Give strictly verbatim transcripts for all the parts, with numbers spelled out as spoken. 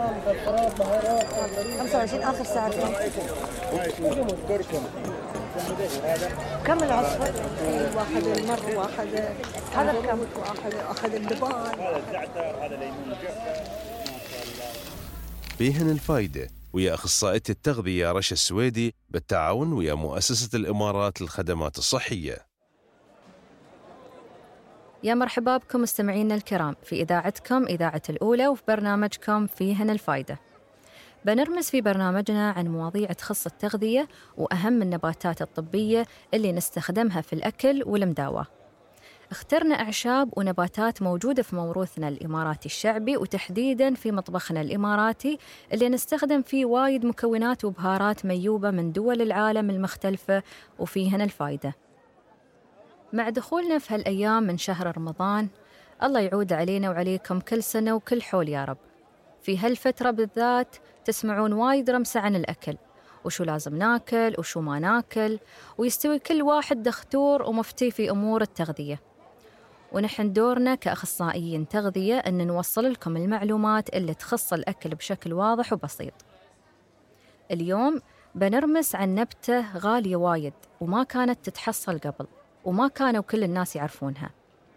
خمسة وعشرين آخر ساعتين. كم العصفر؟ واخذ المر واخذ هذا بكم؟ واخذ اخذ اللبان. هذا الزعتر هذا ليمون فيهن الفايدة ويا أخصائية التغذية رشا السويدي بالتعاون ويا مؤسسة الإمارات للخدمات الصحية. يا مرحبا بكم مستمعينا الكرام في إذاعتكم إذاعة الأولى وفي برنامجكم فيهن الفايدة. بنرمز في برنامجنا عن مواضيع تخص التغذية وأهم النباتات الطبية اللي نستخدمها في الأكل والمداواة. اخترنا أعشاب ونباتات موجودة في موروثنا الإماراتي الشعبي وتحديداً في مطبخنا الإماراتي اللي نستخدم فيه وايد مكونات وبهارات ميوبة من دول العالم المختلفة وفيهن الفايدة. مع دخولنا في هالأيام من شهر رمضان، الله يعود علينا وعليكم كل سنة وكل حول يا رب. في هالفترة بالذات تسمعون وايد رمسة عن الأكل، وشو لازم ناكل وشو ما ناكل، ويستوي كل واحد دختور ومفتي في أمور التغذية. ونحن دورنا كأخصائيين تغذية أن نوصل لكم المعلومات اللي تخص الأكل بشكل واضح وبسيط. اليوم بنرمس عن نبتة غالية وايد وما كانت تتحصل قبل، وما كانوا كل الناس يعرفونها.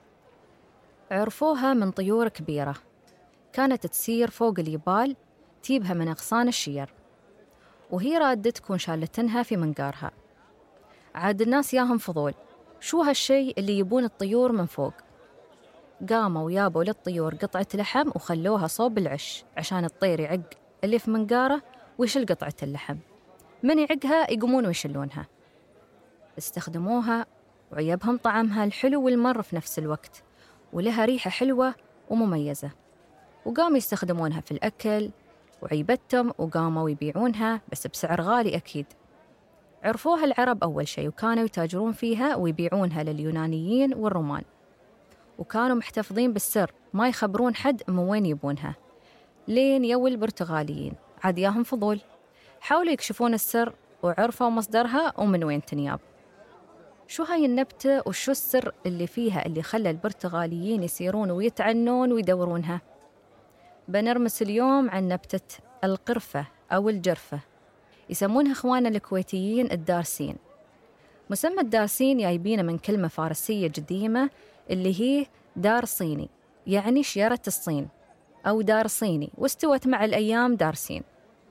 عرفوها من طيور كبيرة كانت تسير فوق الجبال، تجيبها من أغصان الشجر، وهي رادة تكون شالتنها في منقارها. عاد الناس ياهم فضول، شو هالشي اللي يبون الطيور من فوق؟ قاموا ويابوا للطيور قطعة لحم وخلوها صوب العش عشان الطير يعق اللي في منقاره ويشل قطعة اللحم. من يعقها يقومون ويشلونها. استخدموها وعيبهم طعمها الحلو والمر في نفس الوقت، ولها ريحة حلوة ومميزة، وقاموا يستخدمونها في الأكل وعيبتهم وقاموا يبيعونها بس بسعر غالي أكيد. عرفوها العرب أول شيء وكانوا يتاجرون فيها ويبيعونها لليونانيين والرومان، وكانوا محتفظين بالسر ما يخبرون حد من وين يبونها. لين يو البرتغاليين عاد ياهم فضول، حاولوا يكشفون السر وعرفوا مصدرها ومن وين تنياب. شو هاي النبتة وشو السر اللي فيها اللي خلى البرتغاليين يسيرون ويتعنون ويدورونها؟ بنرمس اليوم عن نبتة القرفة أو الجرفة، يسمونها إخواننا الكويتيين الدارسين. مسمى الدارسين جايبينه من كلمة فارسية قديمة اللي هي دار صيني، يعني شجرة الصين أو دار صيني، واستوت مع الأيام دارسين.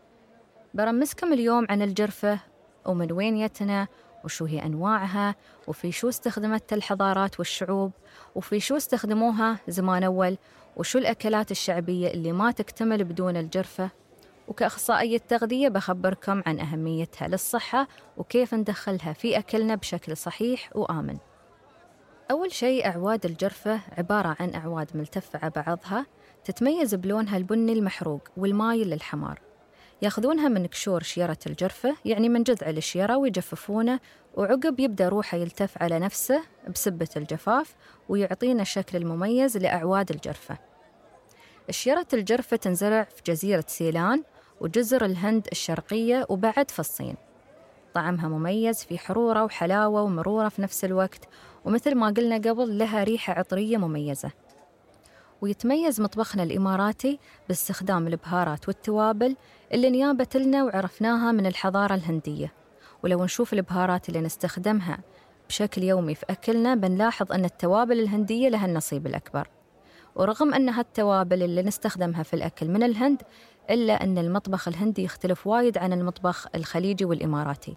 برمسكم اليوم عن الجرفة ومن وين يتنا وشو هي أنواعها، وفي شو استخدمتها الحضارات والشعوب، وفي شو استخدموها زمان أول، وشو الأكلات الشعبية اللي ما تكتمل بدون الجرفة. وكأخصائية تغذية بخبركم عن أهميتها للصحة وكيف ندخلها في أكلنا بشكل صحيح وآمن. أول شيء أعواد الجرفة عبارة عن أعواد ملتفة على بعضها، تتميز بلونها البني المحروق والمايل للحمار. ياخذونها من قشور شجرة الجرفة، يعني من جذع الشجرة، ويجففونه، وعقب يبدأ روحه يلتف على نفسه بسبة الجفاف ويعطينا الشكل المميز لأعواد الجرفة. شجرة الجرفة تنزرع في جزيرة سيلان وجزر الهند الشرقية وبعد في الصين. طعمها مميز، في حرورة وحلاوة ومرورة في نفس الوقت، ومثل ما قلنا قبل لها ريحة عطرية مميزة. ويتميز مطبخنا الإماراتي باستخدام البهارات والتوابل اللي نيابت لنا وعرفناها من الحضارة الهندية. ولو نشوف البهارات اللي نستخدمها بشكل يومي في أكلنا بنلاحظ أن التوابل الهندية لها النصيب الأكبر. ورغم أن هالتوابل اللي نستخدمها في الأكل من الهند، إلا أن المطبخ الهندي يختلف وايد عن المطبخ الخليجي والإماراتي.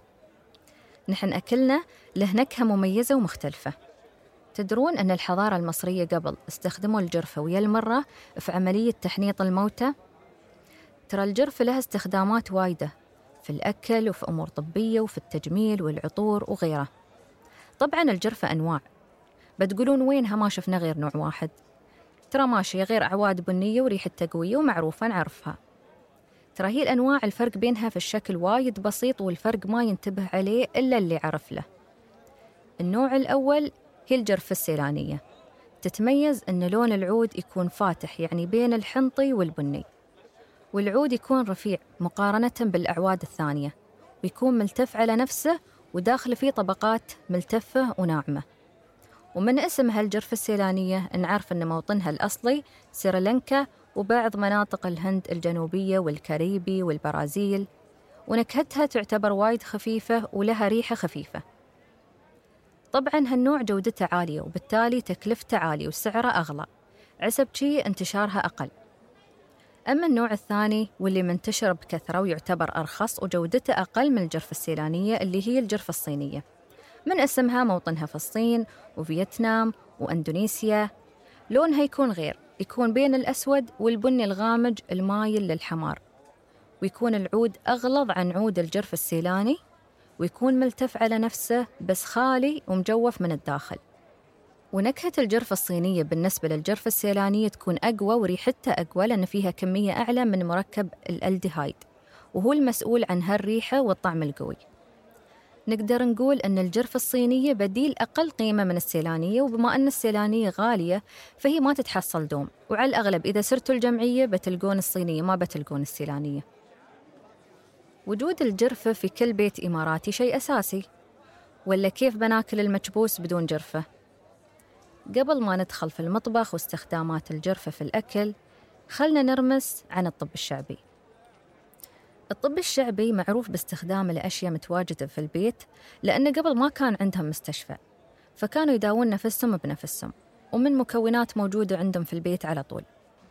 نحن أكلنا له نكهة مميزة ومختلفة. تدرون أن الحضارة المصرية قبل استخدموا الجرفة ويا المرة في عملية تحنيط الموتى؟ ترى الجرفة لها استخدامات وايدة في الأكل وفي أمور طبية وفي التجميل والعطور وغيره. طبعاً الجرفة أنواع، بتقولون وينها ما شفنا غير نوع واحد؟ ترى ماشي، غير أعواد بنية وريحة قوية ومعروفة نعرفها. ترى هي الأنواع الفرق بينها في الشكل وايد بسيط، والفرق ما ينتبه عليه إلا اللي عرف له. النوع الأول هي الجرفة السيلانية، تتميز أن لون العود يكون فاتح، يعني بين الحنطي والبني، والعود يكون رفيع مقارنة بالأعواد الثانية، ويكون ملتف على نفسه وداخل فيه طبقات ملتفة وناعمة. ومن اسمها الجرفة السيلانية نعرف أن موطنها الأصلي سريلانكا وبعض مناطق الهند الجنوبية والكاريبي والبرازيل، ونكهتها تعتبر وايد خفيفة ولها ريحة خفيفة. طبعاً هالنوع جودته عالية وبالتالي تكلفته عالية وسعره أغلى، عسب شي انتشارها أقل. أما النوع الثاني واللي منتشر بكثرة ويعتبر أرخص وجودته أقل من الجرفة السيلانية اللي هي الجرفة الصينية، من اسمها موطنها في الصين وفيتنام وأندونيسيا. لونها يكون غير، يكون بين الأسود والبني الغامج المايل للحمار، ويكون العود أغلظ عن عود الجرف السيلاني، ويكون ملتف على نفسه بس خالي ومجوف من الداخل. ونكهة الجرفة الصينية بالنسبة للجرفة السيلانية تكون أقوى وريحتها أقوى لأن فيها كمية أعلى من مركب الألديهايد، وهو المسؤول عن هالريحة والطعم القوي. نقدر نقول أن الجرفة الصينية بديل أقل قيمة من السيلانية، وبما أن السيلانية غالية فهي ما تتحصل دوم، وعلى الأغلب إذا سرتوا الجمعية بتلقون الصينية ما بتلقون السيلانية. وجود الجرفة في كل بيت إماراتي شيء أساسي، ولا كيف بناكل المكبوس بدون جرفة؟ قبل ما ندخل في المطبخ واستخدامات الجرفة في الأكل، خلنا نرمس عن الطب الشعبي. الطب الشعبي معروف باستخدام الأشياء متواجدة في البيت، لأن قبل ما كان عندهم مستشفى، فكانوا يداوون نفسهم بنفسهم ومن مكونات موجودة عندهم في البيت على طول.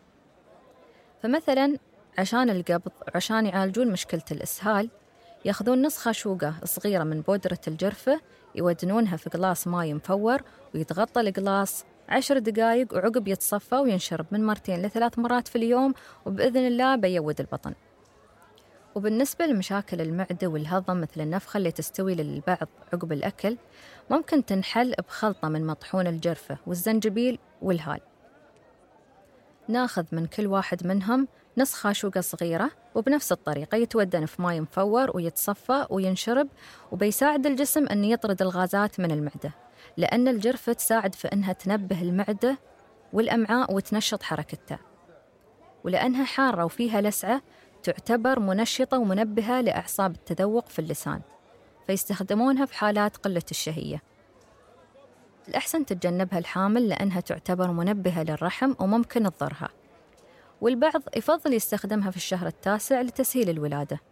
فمثلاً عشان القبض، عشان يعالجون مشكلة الإسهال، ياخذون نص خاشوقة صغيرة من بودرة الجرفة، يودنونها في قلاص ماي مفور ويتغطى القلاص عشر دقايق، وعقب يتصفى وينشرب من مرتين لثلاث مرات في اليوم، وبإذن الله بيود البطن. وبالنسبة لمشاكل المعدة والهضم مثل النفخة اللي تستوي للبعض عقب الأكل، ممكن تنحل بخلطة من مطحون الجرفة والزنجبيل والهال. ناخذ من كل واحد منهم نص خاشوقة صغيرة، وبنفس الطريقة يتودن في ماء مفور ويتصفى وينشرب، وبيساعد الجسم أن يطرد الغازات من المعدة، لأن الجرفة تساعد في أنها تنبه المعدة والأمعاء وتنشط حركتها، ولأنها حارة وفيها لسعة تعتبر منشطة ومنبهة لأعصاب التذوق في اللسان، فيستخدمونها في حالات قلة الشهية. الأحسن تتجنبها الحامل لأنها تعتبر منبهة للرحم وممكن تضرها، والبعض يفضل يستخدمها في الشهر التاسع لتسهيل الولادة.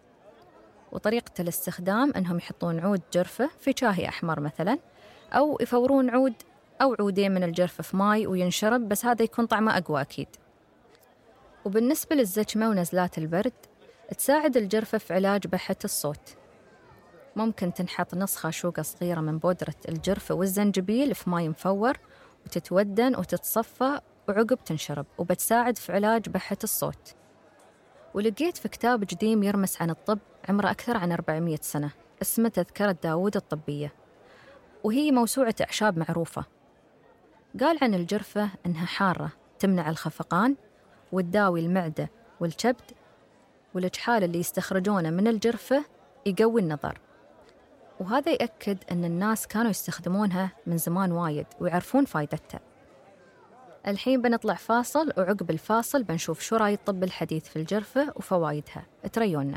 وطريقة الاستخدام أنهم يحطون عود جرفة في شاهي أحمر مثلاً، أو يفورون عود أو عودين من الجرفة في ماي وينشرب، بس هذا يكون طعمه أقوى أكيد. وبالنسبة للزكمة ونزلات البرد، تساعد الجرفة في علاج بحة الصوت. ممكن تنحط نص خاشوقة صغيرة من بودرة الجرفة والزنجبيل في ماي مفور وتتودن وتتصفى، وعقب تنشرب، وبتساعد في علاج بحة الصوت. ولقيت في كتاب قديم يرمس عن الطب عمره أكثر عن أربعمية سنة، اسمه تذكرة داود الطبية، وهي موسوعة أعشاب معروفة. قال عن الجرفة أنها حارة تمنع الخفقان وتداوي المعدة والكبد، والإكحال اللي يستخرجونه من الجرفة يقوي النظر. وهذا يأكد أن الناس كانوا يستخدمونها من زمان وايد ويعرفون فايدتها. الحين بنطلع فاصل، وعقب الفاصل بنشوف شو رأي الطب الحديث في الجرفة وفوائدها. اتريونا.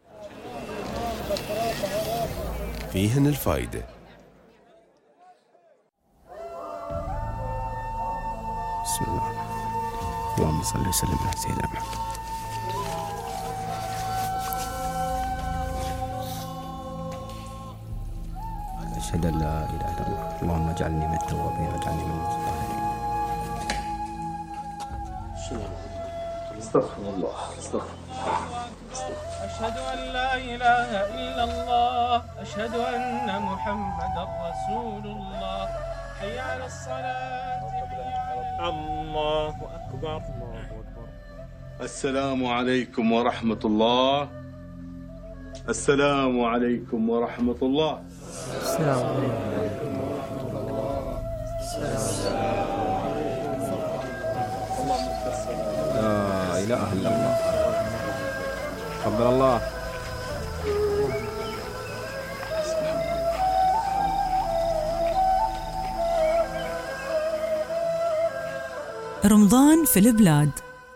فيهن الفائدة. بسم الله، اللهم صل وسلم على سيدنا محمد. أشهد أن لا إله إلا الله، اللهم اجعلني من التوابين واجعلني من المتطهرين. استغفر الله، استغفر أشهد أن لا إله إلا الله، أشهد أن محمدا رسول الله، حي على الصلاة، الله أكبر، الله أكبر. السلام عليكم ورحمة الله. السلام عليكم ورحمة الله. السلام عليكم ورحمة الله. لا إله إلا الله. تقبل الله. رمضان في البلاد.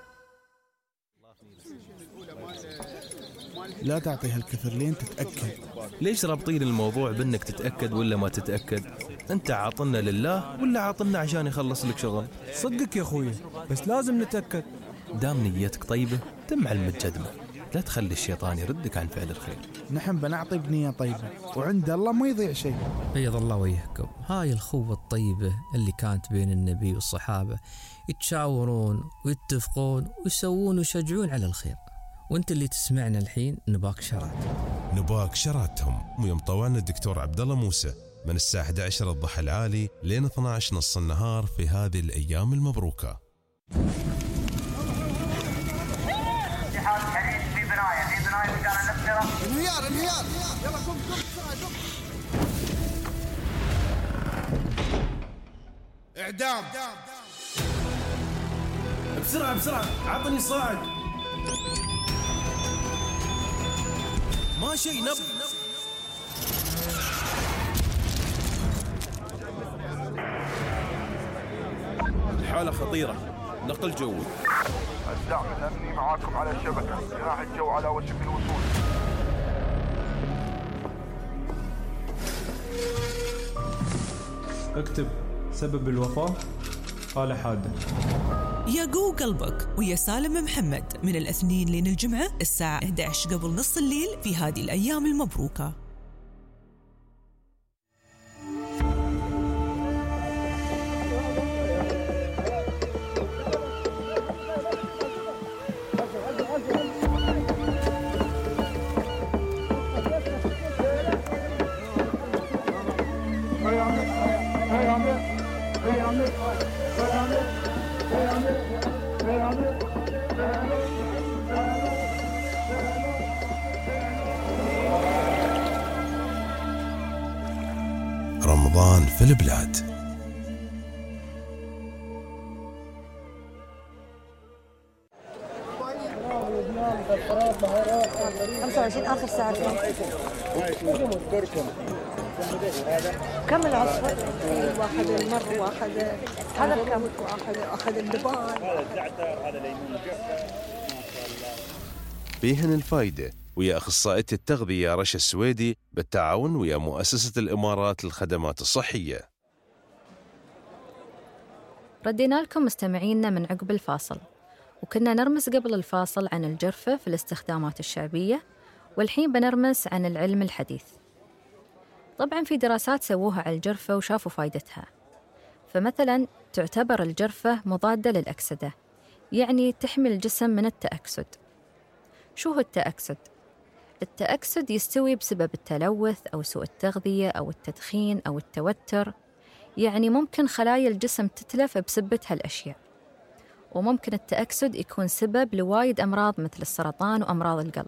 لا تعطي هالكثر لين تتأكد. ليش رابطين الموضوع بأنك تتأكد ولا ما تتأكد؟ أنت عاطلنا لله ولا عاطلنا عشان يخلص لك شغل؟ صدقك يا أخوي، بس لازم نتأكد. دام نيتك طيبة تم على المتجدمة، لا تخلي الشيطان يردك عن فعل الخير. نحن بنعطي بنية طيبة وعند الله ما يضيع شيء. بيض الله وجهكم. هاي الخوة الطيبة اللي كانت بين النبي والصحابة، يتشاورون ويتفقون ويسوون ويشجعون على الخير. وانت اللي تسمعنا الحين نباك شرات نباك شراتهم. ويوم طوعنا الدكتور عبد الله موسى من الساعة إحدى عشر الضحى العالي لين اثني عشر نص النهار في هذه الأيام المبروكة. انهيار انهيار يلا قم قم بسرعة قم. اعدام بسرعة بسرعة عطني صاعد. ما شيء نب. الحالة خطيرة، نقل جوي. الدعم الأمني معاكم على الشبكة، جناح الجو على وشك الوصول. اكتب سبب الوفاة حالة حادة. يا جو قلبك ويا سالم محمد من الاثنين لين الجمعة الساعة إحدى عشر قبل نص الليل في هذه الأيام المبروكة. رمضان في البلاد. خمسة وعشرين آخر ساعتين. كم العصفور؟ واخذ المر واخذ هذا الكم واخذ اخذ اللبان. هذا الزعتر هذا الليمون. فيهن الفايدة ويا أخصائية التغذية رشا السويدي بالتعاون ويا مؤسسة الإمارات للخدمات الصحية. ردينا لكم مستمعينا من عقب الفاصل، وكنا نرمز قبل الفاصل عن الجرفة في الاستخدامات الشعبية، والحين بنرمز عن العلم الحديث. طبعاً في دراسات سووها على الجرفة وشافوا فايدتها. فمثلاً تعتبر الجرفة مضادة للأكسدة، يعني تحمي الجسم من التأكسد. شو هو التأكسد؟ التأكسد يستوي بسبب التلوث أو سوء التغذية أو التدخين أو التوتر، يعني ممكن خلايا الجسم تتلف بسبب هالأشياء. وممكن التأكسد يكون سبب لوايد أمراض مثل السرطان وأمراض القلب.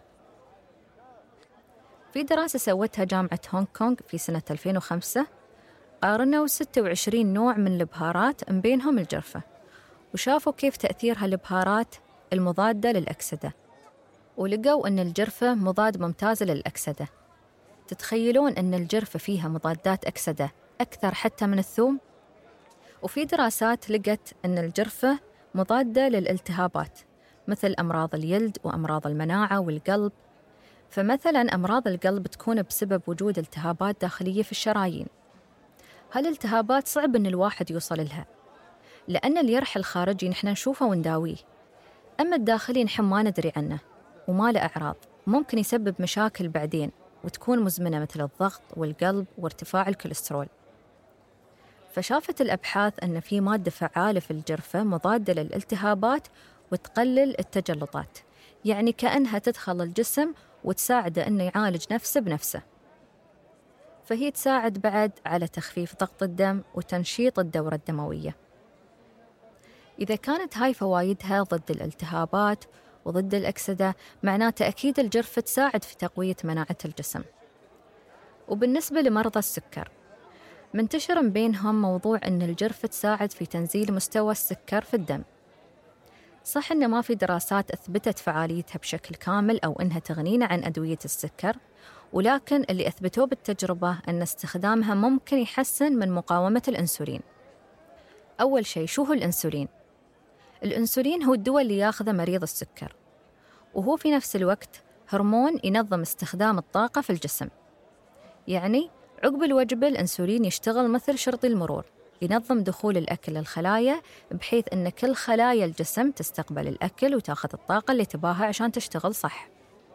في دراسة سوتها جامعة هونغ كونغ في سنة ألفين وخمسة، قارنوا ستة وعشرين نوع من البهارات من بينهم الجرفة، وشافوا كيف تأثير هالبهارات المضادة للأكسدة، ولقوا أن الجرفة مضاد ممتاز للأكسدة. تتخيلون أن الجرفة فيها مضادات أكسدة أكثر حتى من الثوم؟ وفي دراسات لقت أن الجرفة مضادة للالتهابات مثل أمراض الجلد وأمراض المناعة والقلب. فمثلاً أمراض القلب تكون بسبب وجود التهابات داخلية في الشرايين. هالالتهابات صعب أن الواحد يوصل لها، لأن الجرح الخارجي نحن نشوفه ونداويه، أما الداخلي نحن ما ندري عنه وما له أعراض، ممكن يسبب مشاكل بعدين وتكون مزمنة مثل الضغط والقلب وارتفاع الكوليسترول. فشافت الأبحاث أن في مادة فعالة في الجرفة مضادة للالتهابات وتقلل التجلطات، يعني كأنها تدخل الجسم وتساعده أنه يعالج نفسه بنفسه. فهي تساعد بعد على تخفيف ضغط الدم وتنشيط الدورة الدموية. إذا كانت هاي فوايدها ضد الالتهابات وضد الأكسدة، معناته أكيد الجرفة تساعد في تقوية مناعة الجسم. وبالنسبة لمرضى السكر، منتشر من بينهم موضوع أن الجرفة تساعد في تنزيل مستوى السكر في الدم. صح أن ما في دراسات أثبتت فعاليتها بشكل كامل أو أنها تغنينا عن أدوية السكر، ولكن اللي أثبتوه بالتجربة أن استخدامها ممكن يحسن من مقاومة الأنسولين. أول شيء، شو هو الأنسولين؟ الأنسولين هو الدواء اللي ياخذه مريض السكر، وهو في نفس الوقت هرمون ينظم استخدام الطاقة في الجسم. يعني عقب الوجبة الأنسولين يشتغل مثل شرطي المرور ينظم دخول الأكل للخلايا بحيث أن كل خلايا الجسم تستقبل الأكل وتاخذ الطاقة اللي تباها عشان تشتغل صح.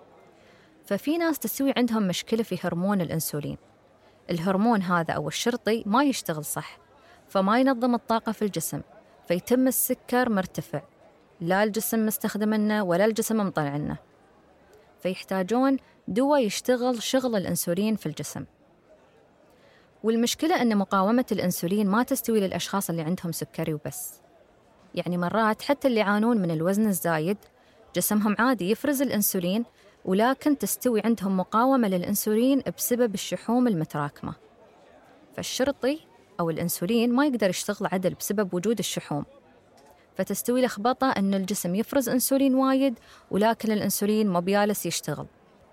ففي ناس تسوي عندهم مشكلة في هرمون الأنسولين. الهرمون هذا أو الشرطي ما يشتغل صح، فما ينظم الطاقة في الجسم، فيتم السكر مرتفع، لا الجسم مستخدمنه ولا الجسم مطلعنه، فيحتاجون دواء يشتغل شغل الأنسولين في الجسم. والمشكلة أن مقاومة الأنسولين ما تستوي للأشخاص اللي عندهم سكري وبس. يعني مرات حتى اللي يعانون من الوزن الزايد جسمهم عادي يفرز الأنسولين، ولكن تستوي عندهم مقاومة للأنسولين بسبب الشحوم المتراكمة. فالشرطي أو الأنسولين ما يقدر يشتغل عدل بسبب وجود الشحوم، فتستوي لخبطة أن الجسم يفرز أنسولين وايد ولكن الأنسولين ما بيالس يشتغل.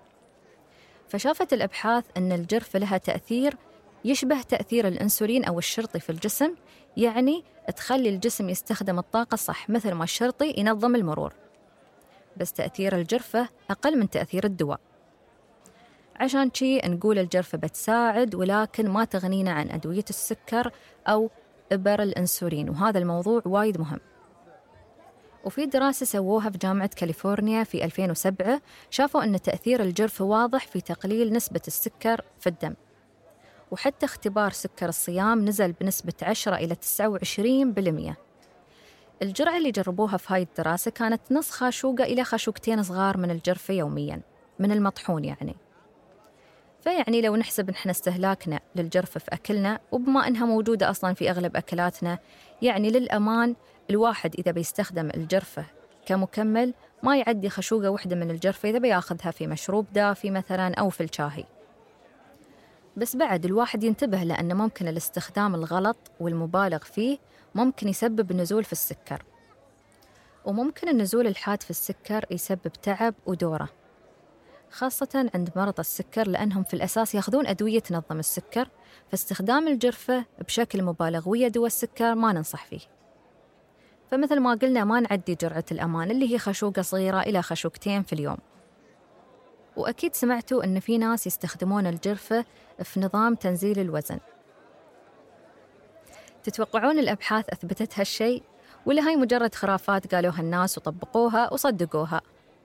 فشافت الأبحاث أن الجرفة لها تأثير يشبه تأثير الأنسولين أو الشرطي في الجسم، يعني تخلي الجسم يستخدم الطاقة صح مثل ما الشرطي ينظم المرور، بس تأثير الجرفة أقل من تأثير الدواء. عشان شي نقول الجرفة بتساعد ولكن ما تغنينا عن أدوية السكر أو إبر الأنسولين، وهذا الموضوع وايد مهم. وفي دراسة سووها في جامعة كاليفورنيا في ألفين وسبعة شافوا أن تأثير الجرفة واضح في تقليل نسبة السكر في الدم، وحتى اختبار سكر الصيام نزل بنسبة عشرة إلى تسعة وعشرين بالمئة. الجرعة اللي جربوها في هاي الدراسة كانت نص خاشوقة إلى خاشوقتين صغار من الجرفة يومياً من المطحون يعني. فيعني لو نحسب نحن استهلاكنا للجرفة في أكلنا، وبما أنها موجودة أصلاً في أغلب أكلاتنا، يعني للأمان الواحد إذا بيستخدم الجرفة كمكمل ما يعدي خشوقة واحدة من الجرفة إذا بياخذها في مشروب دافي مثلاً أو في الشاهي. بس بعد الواحد ينتبه لأن ممكن الاستخدام الغلط والمبالغ فيه ممكن يسبب نزول في السكر، وممكن النزول الحاد في السكر يسبب تعب ودورة، خاصة عند مرضى السكر لأنهم في الأساس يأخذون أدوية تنظم السكر، فاستخدام الجرفة بشكل مبالغ ويا دواء السكر ما ننصح فيه. فمثل ما قلنا ما نعدي جرعة الأمان اللي هي خشوقة صغيرة إلى خشوقتين في اليوم. وأكيد سمعتوا أن في ناس يستخدمون الجرفة في نظام تنزيل الوزن. تتوقعون الأبحاث أثبتت هالشيء ولا هاي مجرد خرافات قالوها الناس وطبقوها وصدقوها؟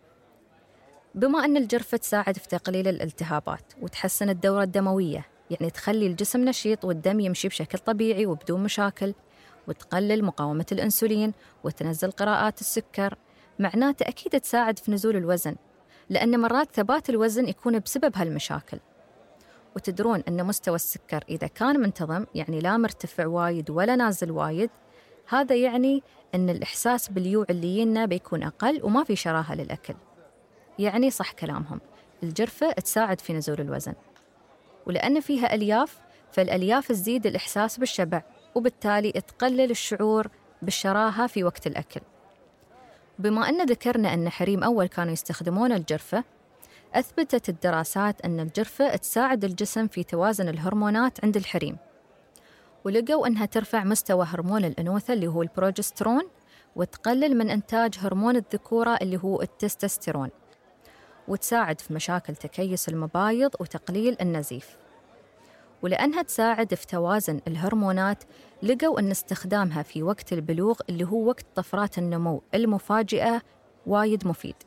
بما أن الجرفة تساعد في تقليل الالتهابات وتحسن الدورة الدموية، يعني تخلي الجسم نشيط والدم يمشي بشكل طبيعي وبدون مشاكل، وتقلل مقاومة الأنسولين وتنزل قراءات السكر، معناته أكيد تساعد في نزول الوزن، لأن مرات ثبات الوزن يكون بسبب هالمشاكل. وتدرون أن مستوى السكر إذا كان منتظم، يعني لا مرتفع وايد ولا نازل وايد، هذا يعني أن الإحساس باليوع اللي ينا بيكون أقل وما في شراهة للأكل. يعني صح كلامهم، الجرفة تساعد في نزول الوزن، ولأن فيها ألياف فالألياف تزيد الإحساس بالشبع، وبالتالي تقلل الشعور بالشراهة في وقت الأكل. بما أن ذكرنا أن حريم أول كانوا يستخدمون الجرفة، أثبتت الدراسات أن الجرفة تساعد الجسم في توازن الهرمونات عند الحريم، ولقوا أنها ترفع مستوى هرمون الأنوثة اللي هو البروجسترون، وتقلل من إنتاج هرمون الذكورة اللي هو التستوستيرون، وتساعد في مشاكل تكيس المبايض وتقليل النزيف. ولأنها تساعد في توازن الهرمونات، لقوا أن استخدامها في وقت البلوغ اللي هو وقت طفرات النمو المفاجئة وايد مفيد.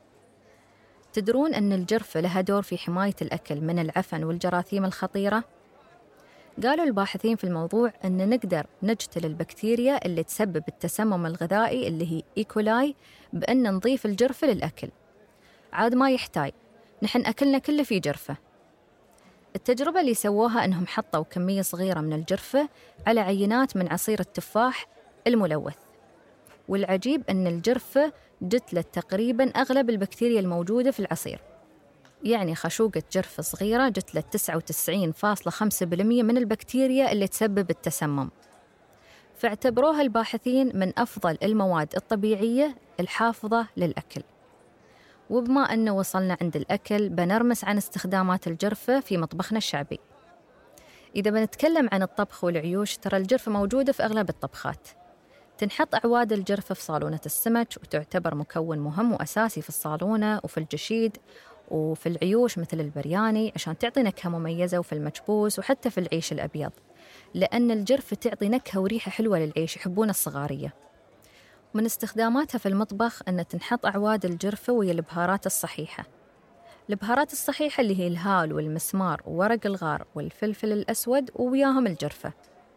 تدرون أن الجرفة لها دور في حماية الأكل من العفن والجراثيم الخطيرة؟ قالوا الباحثين في الموضوع أن نقدر نجتل البكتيريا اللي تسبب التسمم الغذائي اللي هي إيكولاي بأن نضيف الجرفة للأكل. عاد ما يحتاج، نحن أكلنا كله فيه جرفة. التجربة اللي سووها أنهم حطوا كمية صغيرة من الجرفة على عينات من عصير التفاح الملوث، والعجيب أن الجرفة جتلت تقريباً أغلب البكتيريا الموجودة في العصير. يعني خشوقة جرفة صغيرة جتلت تسعة وتسعين فاصلة خمسة بالمئة من البكتيريا اللي تسبب التسمم، فاعتبروها الباحثين من أفضل المواد الطبيعية الحافظة للأكل. وبما أنه وصلنا عند الأكل، بنرمس عن استخدامات الجرفة في مطبخنا الشعبي. إذا بنتكلم عن الطبخ والعيوش، ترى الجرفة موجودة في أغلب الطبخات. تنحط أعواد الجرفة في صالونة السمك، وتعتبر مكون مهم وأساسي في الصالونة وفي الجشيد وفي العيوش مثل البرياني عشان تعطي نكهة مميزة، وفي المكبوس وحتى في العيش الأبيض. لأن الجرفة تعطي نكهة وريحة حلوة للعيش، يحبون الصغارية. من استخداماتها في المطبخ أن تنحط أعواد الجرفة وهي البهارات الصحيحة. البهارات الصحيحة اللي هي الهال والمسمار وورق الغار والفلفل الأسود ووياهم الجرفة.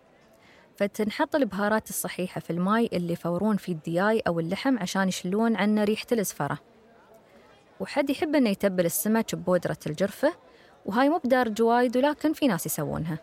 فتنحط البهارات الصحيحة في الماء اللي يفورون فيه الدياي أو اللحم عشان يشلون عنه ريحة الزفرة. وحد يحب أنه يتبل السمك ببودرة الجرفة، وهاي مو بدارج وايد ولكن في ناس يسوونها.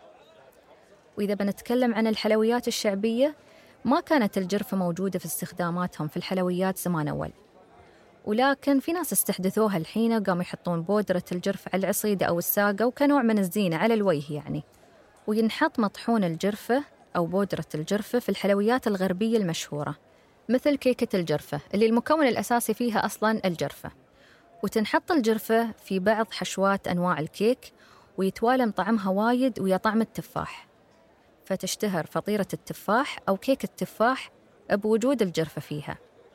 وإذا بنتكلم عن الحلويات الشعبية، ما كانت الجرفة موجودة في استخداماتهم في الحلويات زمان أول، ولكن في ناس استحدثوها الحين وقاموا يحطون بودرة الجرفة على العصيدة أو الساقة وكنوع من الزينة على الوجه يعني. وينحط مطحون الجرفة أو بودرة الجرفة في الحلويات الغربية المشهورة مثل كيكة الجرفة اللي المكون الأساسي فيها أصلاً الجرفة. وتنحط الجرفة في بعض حشوات أنواع الكيك ويتوالم طعمها وايد ويا طعم التفاح، فتشتهر فطيرة التفاح أو كيك التفاح بوجود الجرفة فيها.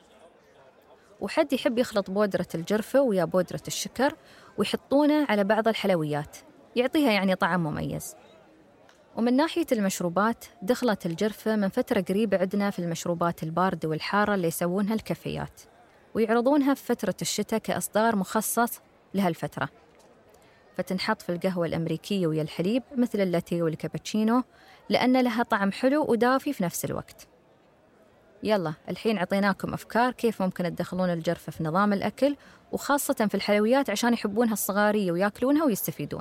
وحد يحب يخلط بودرة الجرفة ويا بودرة الشكر ويحطونه على بعض الحلويات، يعطيها يعني طعم مميز. ومن ناحية المشروبات، دخلت الجرفة من فترة قريبة عندنا في المشروبات الباردة والحارة اللي يسوونها الكافيات، ويعرضونها في فترة الشتاء كإصدار مخصص لهالفترة. فتنحط في القهوة الأمريكية ويا الحليب مثل اللاتيه والكابتشينو، لأن لها طعم حلو ودافي في نفس الوقت. يلا الحين عطيناكم أفكار كيف ممكن تدخلون الجرفة في نظام الأكل، وخاصة في الحلويات عشان يحبونها الصغارية وياكلونها ويستفيدون.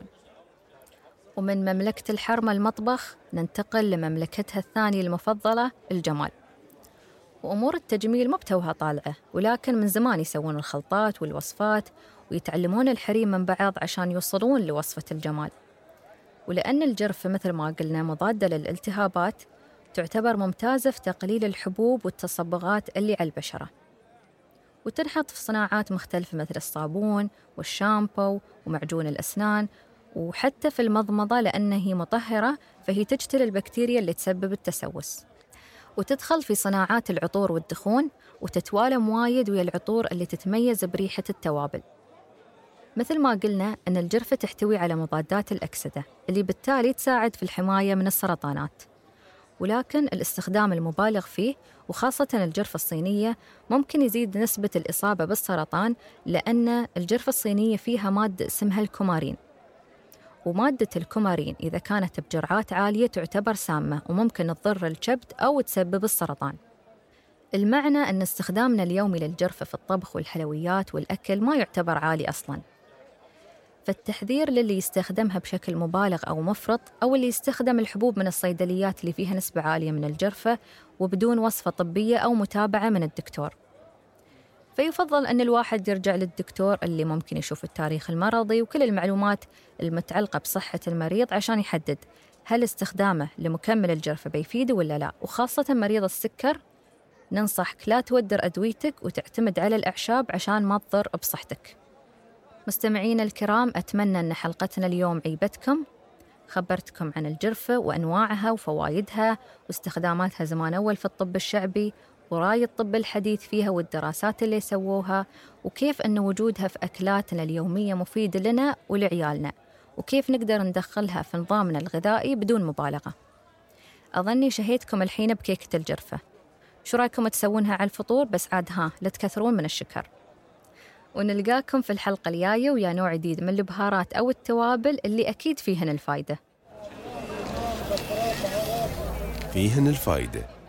ومن مملكة الحرمة المطبخ ننتقل لمملكتها الثانية المفضلة، الجمال. وأمور التجميل مو بتوها طالعة، ولكن من زمان يسوون الخلطات والوصفات ويتعلمون الحريم من بعض عشان يوصلون لوصفة الجمال. ولأن الجرفة مثل ما قلنا مضادة للالتهابات، تعتبر ممتازة في تقليل الحبوب والتصبغات اللي على البشرة. وتنحط في صناعات مختلفة مثل الصابون والشامبو ومعجون الأسنان، وحتى في المضمضة لأنها هي مطهرة فهي تقتل البكتيريا اللي تسبب التسوس. وتدخل في صناعات العطور والدخون، وتتوالم وايد ويا العطور اللي تتميز بريحة التوابل. مثل ما قلنا أن الجرفة تحتوي على مضادات الأكسدة اللي بالتالي تساعد في الحماية من السرطانات، ولكن الاستخدام المبالغ فيه وخاصة الجرفة الصينية ممكن يزيد نسبة الإصابة بالسرطان، لأن الجرفة الصينية فيها مادة اسمها الكومارين، ومادة الكومارين إذا كانت بجرعات عالية تعتبر سامة وممكن تضر الكبد أو تسبب السرطان. المعنى أن استخدامنا اليومي للجرفة في الطبخ والحلويات والأكل ما يعتبر عالي أصلاً. فالتحذير للي يستخدمها بشكل مبالغ أو مفرط، أو اللي يستخدم الحبوب من الصيدليات اللي فيها نسبة عالية من الجرفة وبدون وصفة طبية أو متابعة من الدكتور. فيفضل أن الواحد يرجع للدكتور اللي ممكن يشوف التاريخ المرضي وكل المعلومات المتعلقة بصحة المريض عشان يحدد هل استخدامه لمكمل الجرفة بيفيده ولا لا. وخاصة مريض السكر ننصحك لا تودر أدويتك وتعتمد على الأعشاب عشان ما تضر بصحتك. مستمعين الكرام، أتمنى أن حلقتنا اليوم عيبتكم. خبرتكم عن الجرفة وأنواعها وفوائدها واستخداماتها زمان أول في الطب الشعبي، وراي الطب الحديث فيها والدراسات اللي سووها، وكيف أن وجودها في أكلاتنا اليومية مفيد لنا ولعيالنا، وكيف نقدر ندخلها في نظامنا الغذائي بدون مبالغة. أظني شهيتكم الحين بكيكة الجرفة، شو رأيكم تسوونها على الفطور؟ بس عاد ها لا تكثرون من الشكر. ونلقاكم في الحلقة الجاية ويا نوع جديد من البهارات أو التوابل اللي أكيد فيهن الفايدة. فيهن الفايدة